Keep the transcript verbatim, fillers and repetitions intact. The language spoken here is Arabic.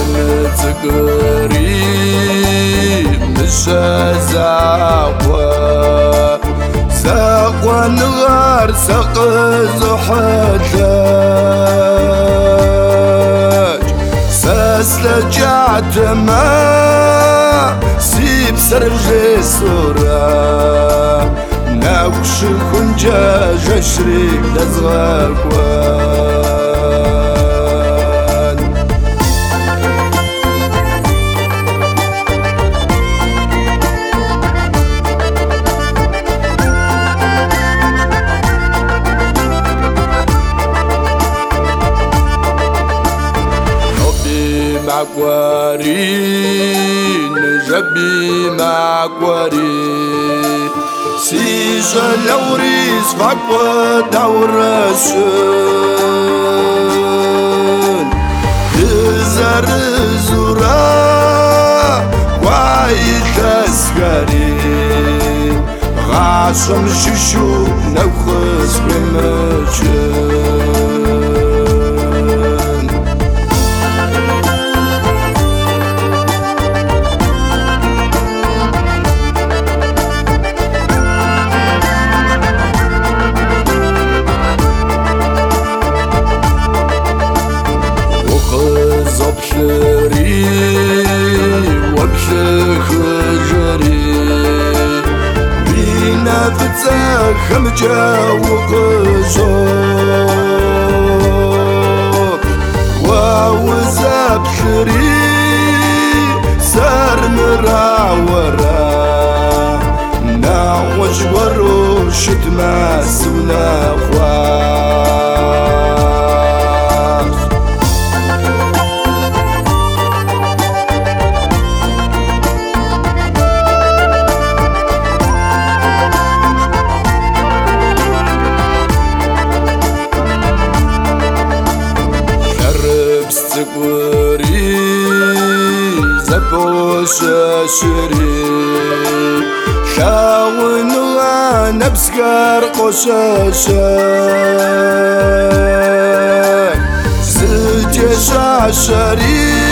تقري مش زاقوة زاقوة نغار ساق زحتاج ساسلجعت ما سيب سرغي سورة ناوش كنجا جشريك لزغاكوان معقوارين جبي معقوارين سيجا لوريس معقوى دور السن تزار زورا وايد تسكري غاشم ششو نوخس بمجن خمجة وقزوب ووزاب خري سار مراورا ناوج وروشت ما سونا خواص تقوري زبوش شري شاون وانا بسكر قشاشك زجاج عشري